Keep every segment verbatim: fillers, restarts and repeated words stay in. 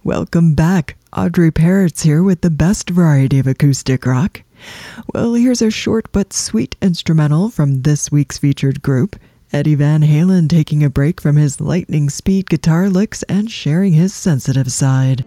Welcome back. Audrey Parrott's here with the best variety of acoustic rock. Well, here's a short but sweet instrumental from this week's featured group. Eddie Van Halen taking a break from his lightning speed guitar licks and sharing his sensitive side.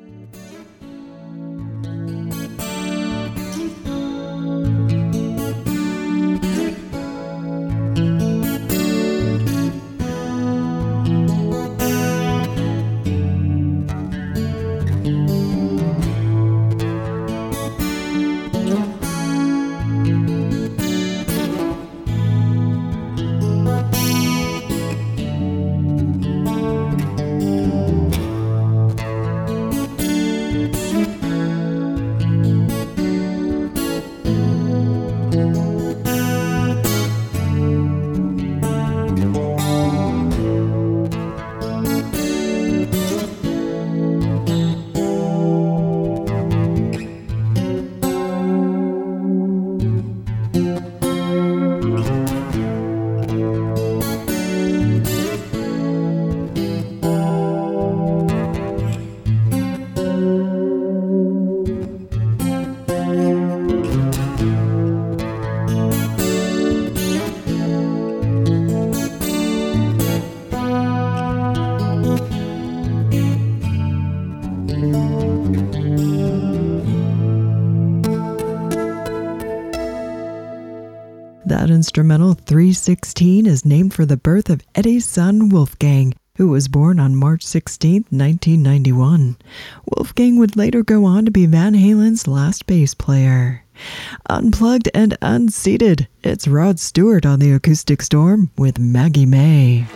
That instrumental three sixteen is named for the birth of Eddie's son Wolfgang, who was born on March sixteenth, nineteen ninety-one. Wolfgang would later go on to be Van Halen's last bass player. Unplugged and unseated, it's Rod Stewart on the Acoustic Storm with Maggie May.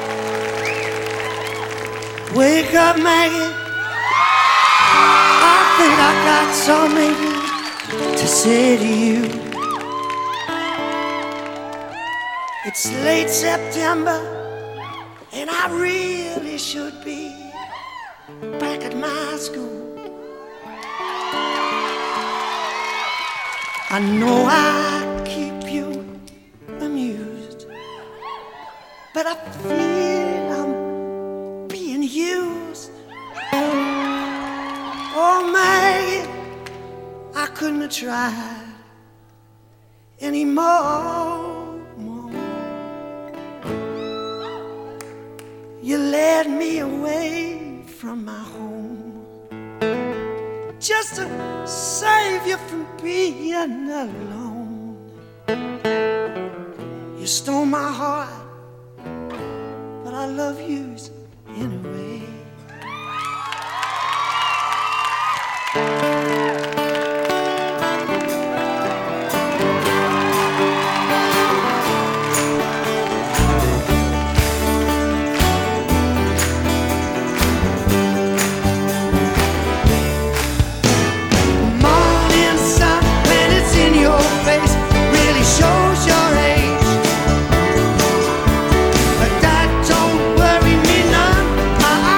Wake up, Maggie. I think I got something to say to you. It's late September, and I really should be back at my school. I know I keep you amused, but I feel I'm being used. Oh, Maggie, I couldn't have tried anymore. You led me away from my home just to save you from being alone. You stole my heart, but I love you anyway. But that don't worry me none. I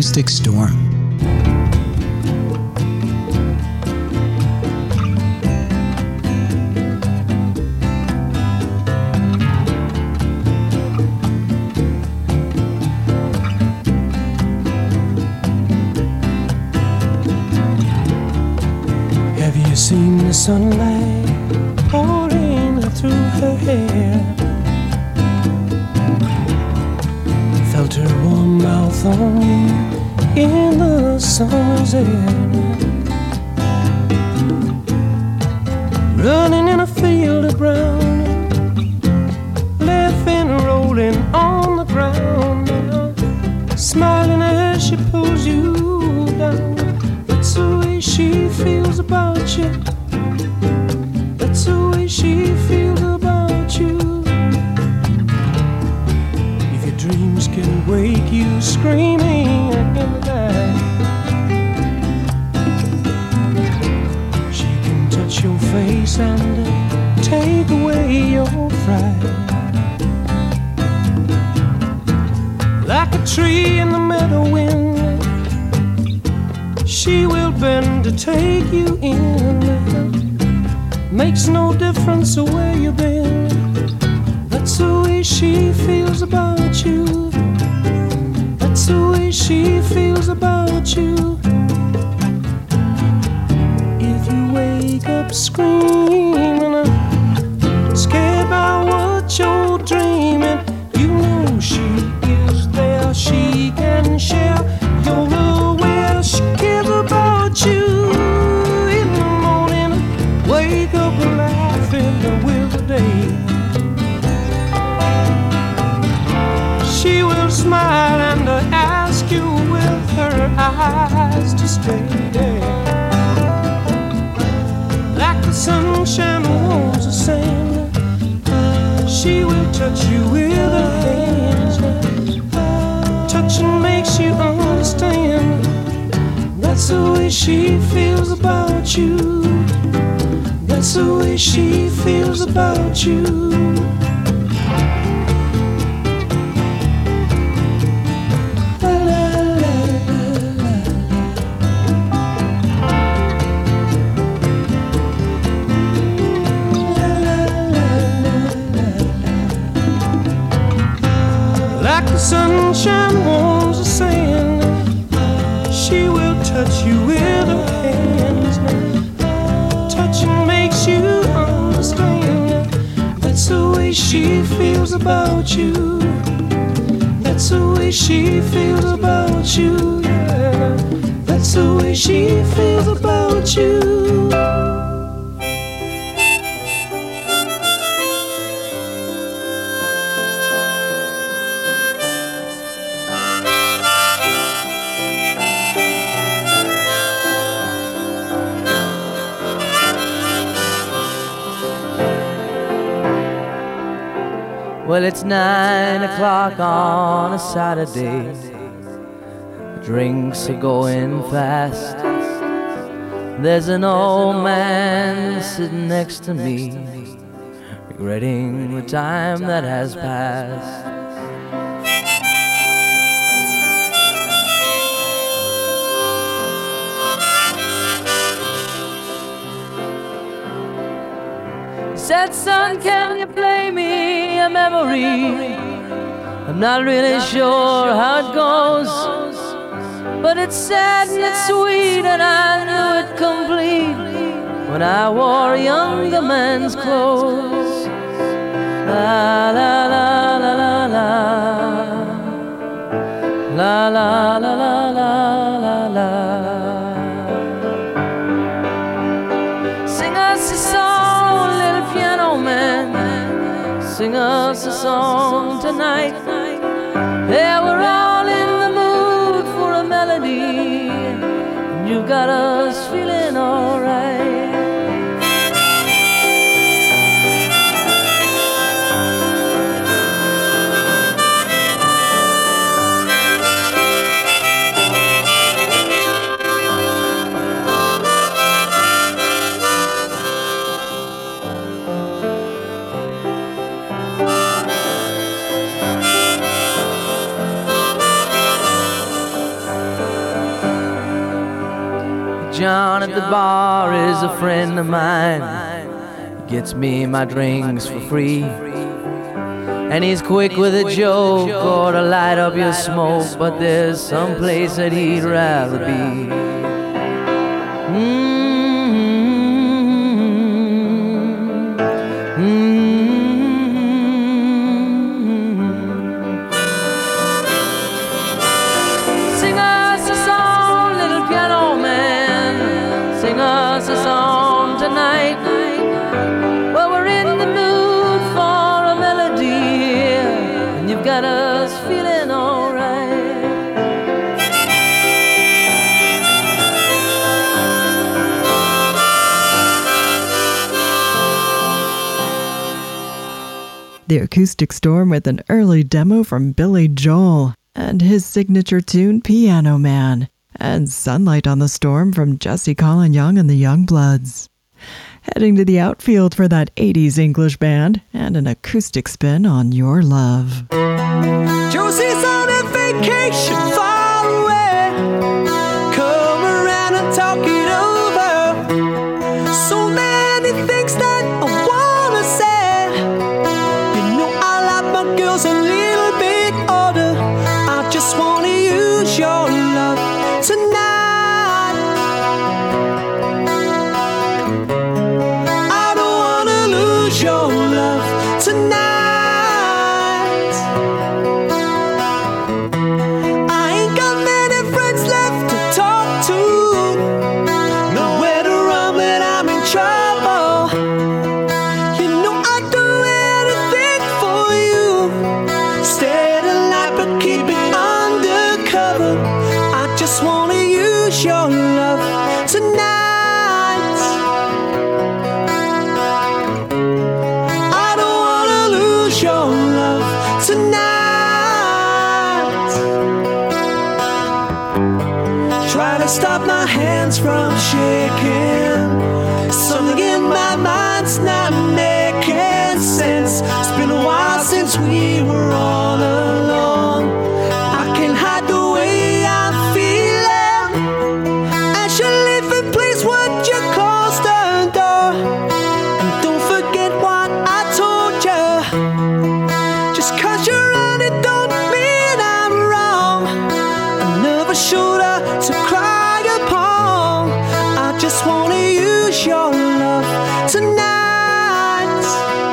Acoustic Storm. Have you seen the sunlight pouring through her hair? Felt her warm mouth on you in the summer's air. Running in a field of brown, laughing, rolling on the ground, smiling as she pulls you down. That's the way she feels about you. That's the way she feels about you. If your dreams can wake you screaming in the night, she can touch your face and take away your fright. Like a tree in the meadow wind, she will bend to take you in. Makes no difference where you've been. That's the way she feels about you. That's the way she feels about you. If you wake up screaming, scared by what you're dreaming, you know she is there. She can share your love. Well, she cares about you. In the morning, wake up laughing with the day. She will smile and ask you with her eyes to stay. Like the sunshine warms the sand, she will touch you with her hands. Touching makes you understand. That's the way she feels about you. That's the way she feels about you. La, la, la, la, la. Like the sunshine warms the sand, she will touch you with her hands. Touching makes you understand. That's the way she feels about you. That's the way she feels about you. Yeah. That's the way she feels about you. Well, it's nine o'clock on a Saturday. Drinks are going fast. There's an old man sitting next to me, regretting the time that has passed. Said, son, can you play me a memory? I'm not really sure how it goes, but it's sad and it's sweet, and I knew it complete when I wore a younger man's clothes. La la la la la la, la la la la la la la. Sing us a song, little piano man. Sing us a song tonight. Yeah, we're all in the mood for a melody, and you got us feeling alright. John at the bar is a friend of mine. He gets me my drinks for free. And he's quick with a joke or to light up your smoke, but there's some place that he'd rather be. Mm-hmm. Sing us a song, little piano man. Sing us a song tonight. Well, we're in the mood for a melody, and you've got us feeling alright. The Acoustic Storm with an early demo from Billy Joel and his signature tune Piano Man, and Sunlight on the Storm from Jesse Colin Young and the Youngbloods. Heading to the outfield for that eighties English band and an acoustic spin on Your Love. Josie's on a vacation far away. Come around and talk it over. So many things that I wanna say. You know I like my girls a little bit older. I just wanna use your love tonight. I don't wanna lose your love tonight. Your love tonight. I don't wanna lose your love tonight. Try to stop my hands from shaking. Something in my mind's not making sense. It's been a while since we were all alone. I can't hide the way I'm feeling. Please would you close the door, and don't forget what I told you. Just cause you're on it don't mean I'm wrong. I'm never shoulder to cry upon. I just wanna use your love tonight.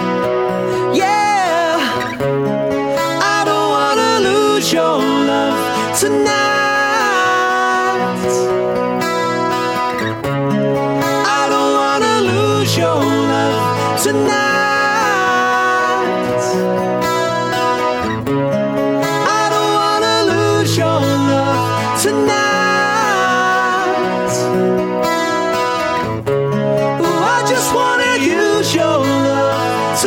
Yeah, I don't wanna lose your love tonight. Your love tonight. I don't wanna lose your love tonight. Ooh, I just wanna use your love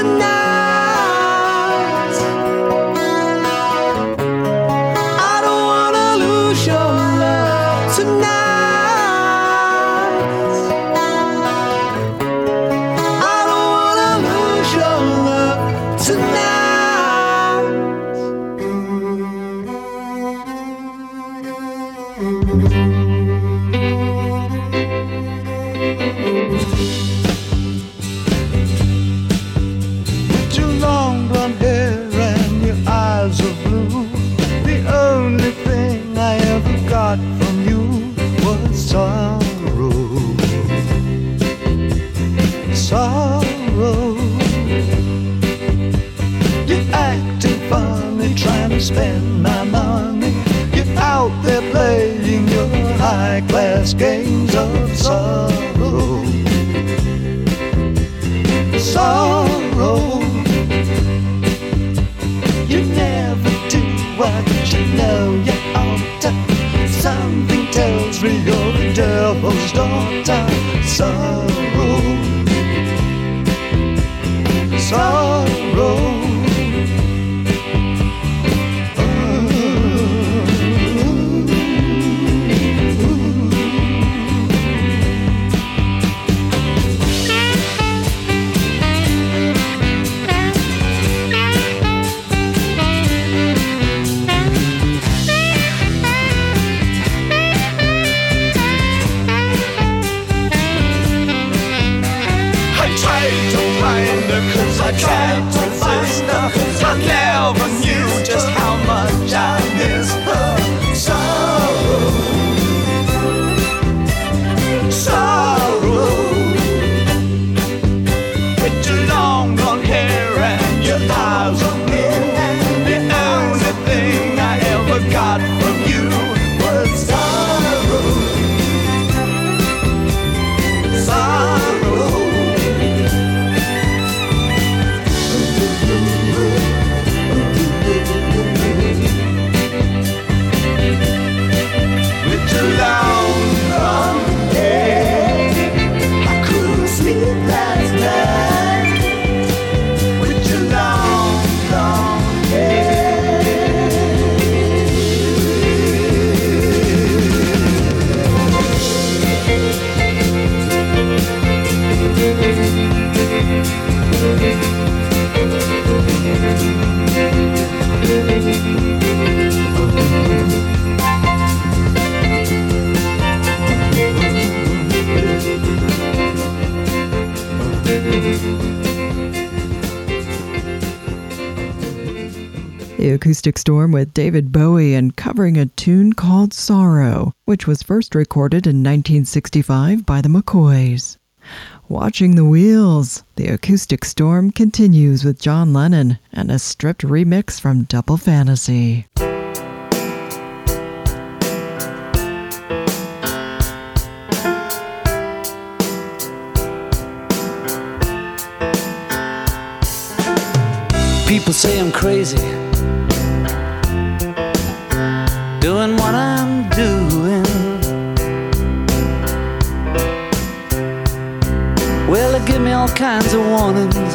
tonight. I don't wanna lose your love tonight. With your long blonde hair and your eyes of blue, the only thing I ever got from you was sorrow. Sorrow. You're acting funny, trying to spend my money. You're out there playing your high-class games of sorrow. Sorrow. You never do what you know you ought to. Something tells me you're the devil's daughter. Sorrow. Sorrow. afraid to find her, 'cause I tried to find her. I never knew just how much I miss her. Sorrow, sorrow, with your long blonde hair and your eyes on me. The only thing I ever got from you was sorrow, sorrow. With your long blonde hair, I couldn't sleep last night. With your long blonde hair. The Acoustic Storm with David Bowie and covering a tune called Sorrow, which was first recorded in nineteen sixty-five by the McCoys. Watching the Wheels, the Acoustic Storm continues with John Lennon and a stripped remix from Double Fantasy. People say I'm crazy, doing what I'm doing. Well, they give me all kinds of warnings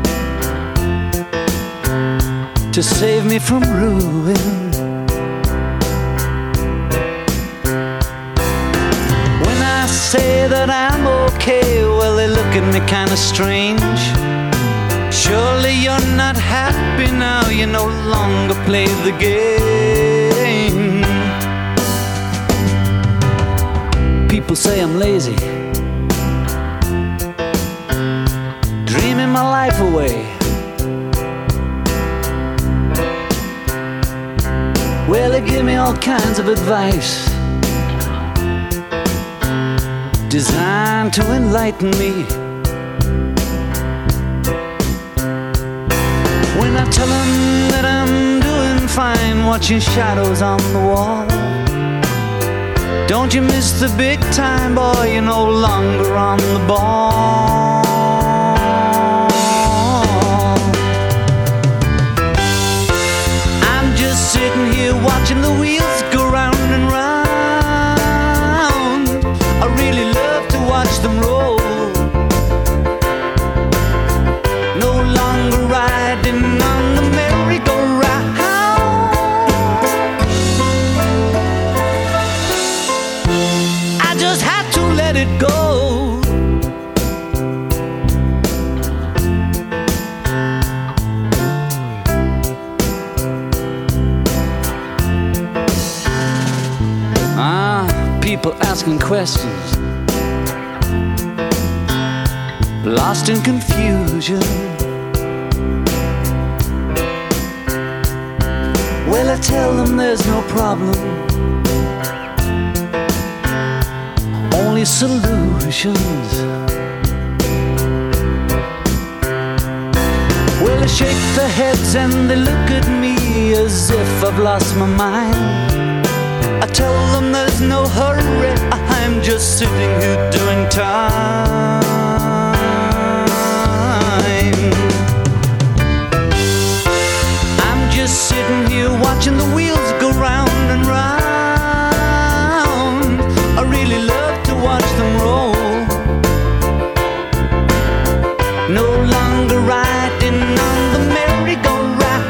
to save me from ruin. When I say that I'm okay, well, they look at me kinda strange. Surely you're not happy now, you no longer play the game. People say I'm lazy, dreaming my life away. Well, they give me all kinds of advice designed to enlighten me. When I tell them that I'm doing fine, watching shadows on the wall, don't you miss the big time, boy, you're no longer on the ball. I'm just sitting here watching the wheels go round and round. I really love to watch them roll. No longer riding on the merry-go-round. I just had to let it go. Ah, people asking questions, lost in confusion. Well, I tell them there's no problem, only solutions. Well, they shake their heads and they look at me as if I've lost my mind. I tell them there's no hurry, I'm just sitting here doing time. I'm just sitting here watching the wheels go round and round. I really love to watch them roll. No longer riding on the merry-go-round.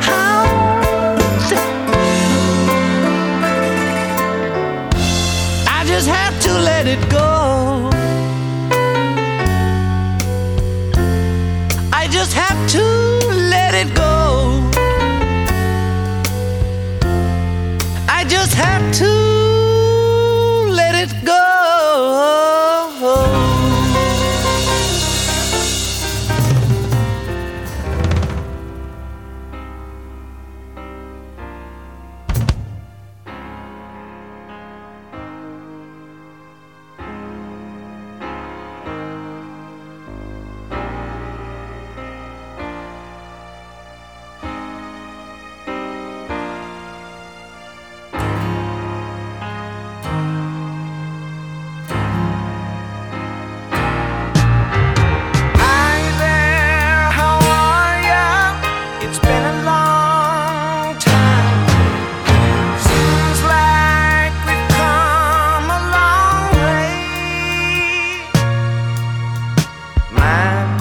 I just have to let it go. I just have to let it go. I just have to let it go.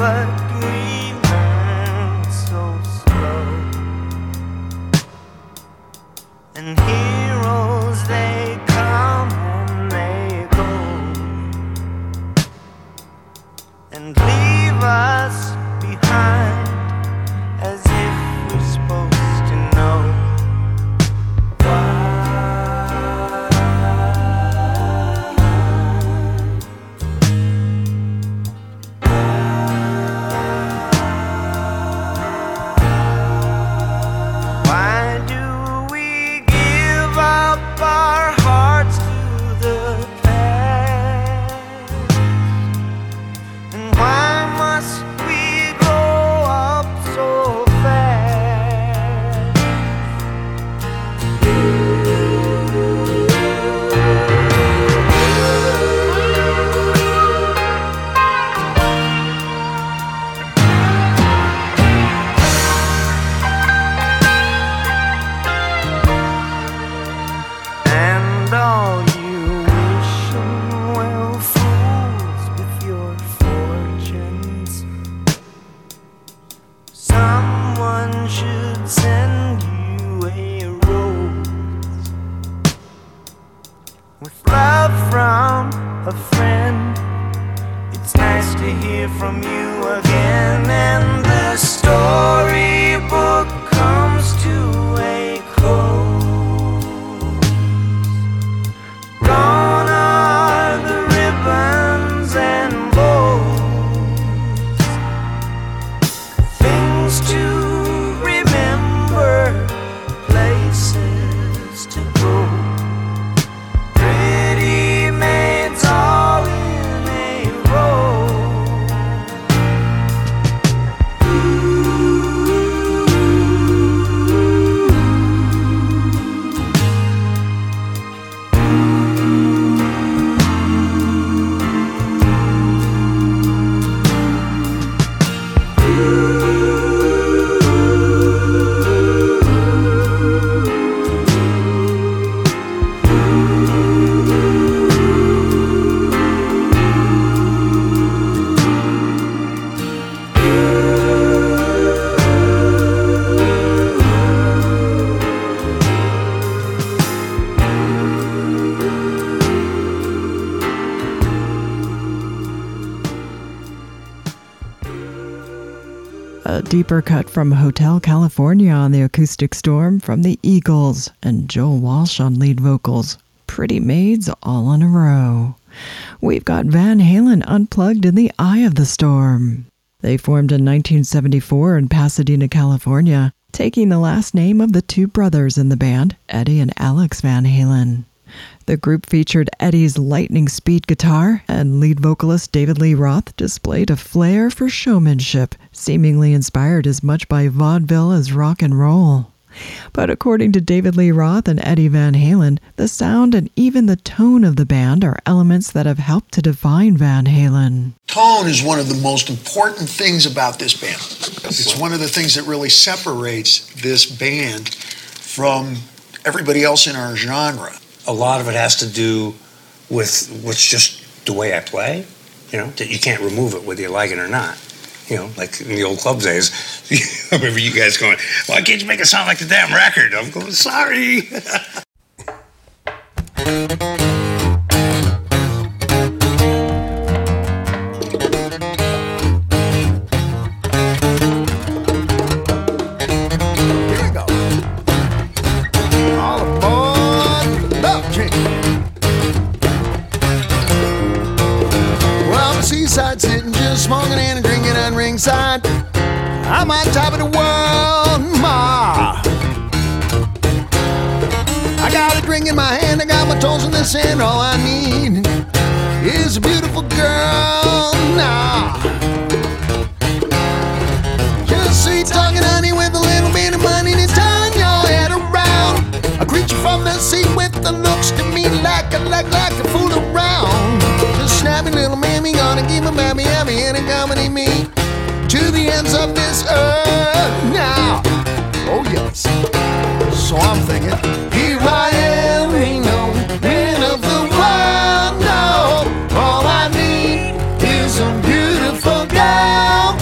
but we learn so slow. And heroes, they come and they go, and leave us behind as if we're supposed to know. A deeper cut from Hotel California on the acoustic storm from the Eagles, and Joel Walsh on lead vocals. Pretty Maids all in a row. We've got Van Halen unplugged in the eye of the storm. They formed in nineteen seventy-four in Pasadena, California, taking the last name of the two brothers in the band, Eddie and Alex Van Halen. The group featured Eddie's lightning speed guitar, and lead vocalist David Lee Roth displayed a flair for showmanship, seemingly inspired as much by vaudeville as rock and roll. But according to David Lee Roth and Eddie Van Halen, the sound and even the tone of the band are elements that have helped to define Van Halen. Tone is one of the most important things about this band. It's one of the things that really separates this band from everybody else in our genre. A lot of it has to do with what's just the way I play, you know, that you can't remove it whether you like it or not. You know, like in the old club days, I remember you guys going, why can't you make it sound like the damn record? I'm going, sorry. Here we go. All aboard Love Train. Well, the seaside sitting just smoking and a drinking on ringside. I'm on top of the world, ma. I got a drink in my hand, I got my toes in the sand. All I need is a beautiful girl now. Just sweet talking honey with a little bit of money to turn your head around. A creature from the sea with the looks to me like a, like, like a fool around. Just snappy little mammy, gonna keep my baby happy and accompany me to the ends of this earth now. Oh yes. So I'm thinking, here I am, ain't no man of the world, no. All I need is a beautiful girl.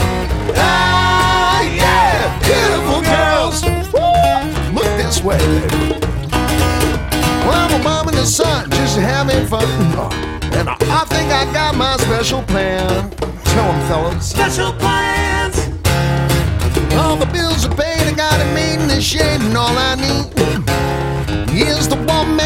baby. Well, I'm a mom in the sun, just having fun. And I, I think I got my special plan. Tell them, fellas. Special plans. All the bills are paid, I got it made in the shade, and all I need is the woman.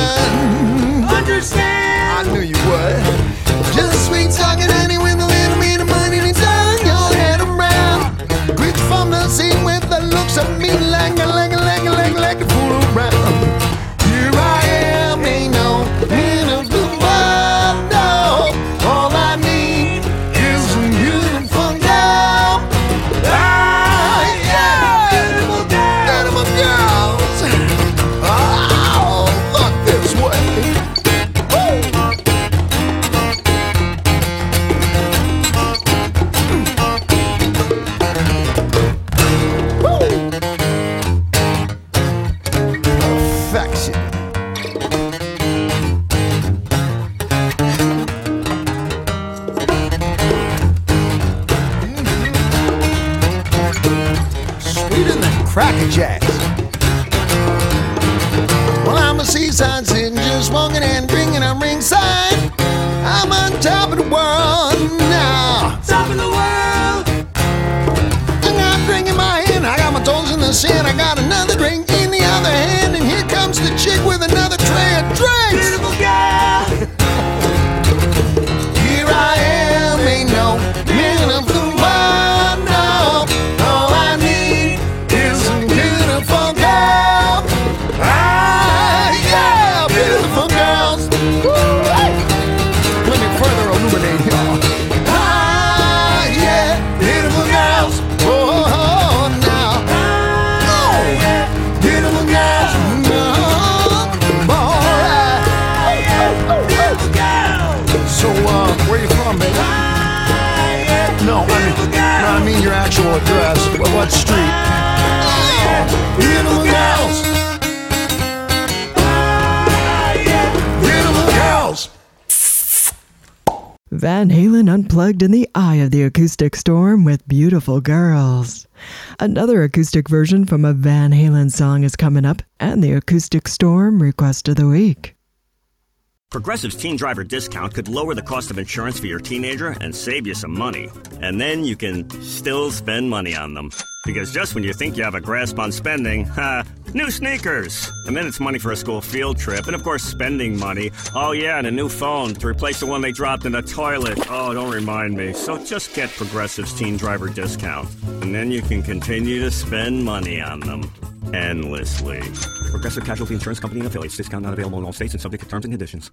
Understand. I knew you would. Just sweet talking, honey, with a little bit of money to turn your head around. Greet you from the scene with the looks of me, like a, like a, like a, like a, like a fool around. Here I am, ain't no in a blue world, no. All I need is a beautiful girl. Ah, yeah, beautiful girl. Beautiful girls. Oh, look this way. Perfection. Sweeter than Cracker Jacks. Well, I'm a seaside sitting, just walking and drinking. I'm ringside. I'm on top of the world now. Top of the world. I got a drink in my hand, I got my toes in the sand. I got another drink in the other hand, and here comes the chick with another tray of drinks. Beautiful girl. Here I am, ain't no man of the world, no. All I need is a beautiful girl. Ah, yeah, beautiful girls. Woo, hey. Let me further illuminate here. Ah, yeah, beautiful girls. Oh, oh, now. Oh, yeah, beautiful girls. Oh, boy. Beautiful girl. So, uh, where you from, baby? No, I mean, no, I mean your actual address. What, what street? Oh, beautiful girls. Beautiful girls. Van Halen unplugged in the eye of the acoustic storm with Beautiful Girls. Another acoustic version from a Van Halen song is coming up, and the acoustic storm request of the week. Progressive's Teen Driver discount could lower the cost of insurance for your teenager and save you some money. And then you can still spend money on them. Because just when you think you have a grasp on spending, ha, new sneakers. And then it's money for a school field trip. And of course, spending money. Oh yeah, and a new phone to replace the one they dropped in the toilet. Oh, don't remind me. So just get Progressive's Teen Driver discount. And then you can continue to spend money on them. Endlessly. Progressive Casualty Insurance Company and affiliates. Discount not available in all states and subject to terms and conditions.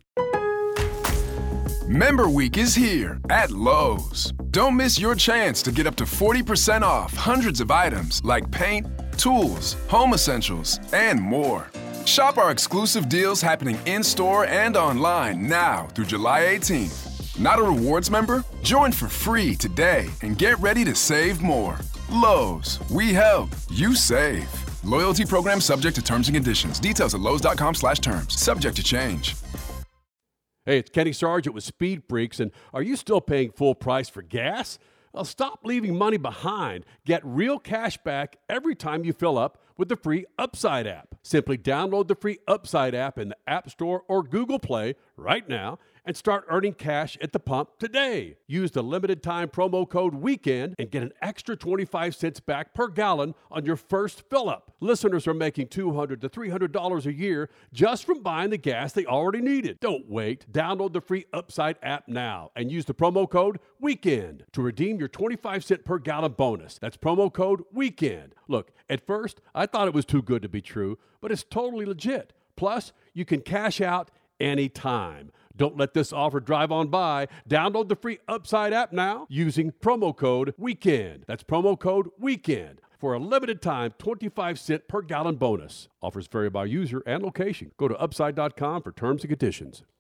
Member Week is here at Lowe's. Don't miss your chance to get up to forty percent off hundreds of items like paint, tools, home essentials, and more. Shop our exclusive deals happening in-store and online now through July eighteenth. Not a rewards member? Join for free today and get ready to save more. Lowe's, we help, you save. Loyalty program subject to terms and conditions. Details at lowes.com slash terms. Subject to change. Hey, it's Kenny Sargent with Speed Freaks, and are you still paying full price for gas? Well, stop leaving money behind. Get real cash back every time you fill up with the free Upside app. Simply download the free Upside app in the App Store or Google Play right now and start earning cash at the pump today. Use the limited time promo code WEEKEND and get an extra twenty-five cents back per gallon on your first fill up. Listeners are making two hundred to three hundred dollars a year just from buying the gas they already needed. Don't wait. Download the free Upside app now and use the promo code WEEKEND to redeem your twenty-five cent per gallon bonus. That's promo code WEEKEND. Look, at first, I thought it was too good to be true, but it's totally legit. Plus, you can cash out anytime. Don't let this offer drive on by. Download the free Upside app now using promo code WEEKEND. That's promo code WEEKEND for a limited time twenty-five cent per gallon bonus. Offers vary by user and location. Go to upside dot com for terms and conditions.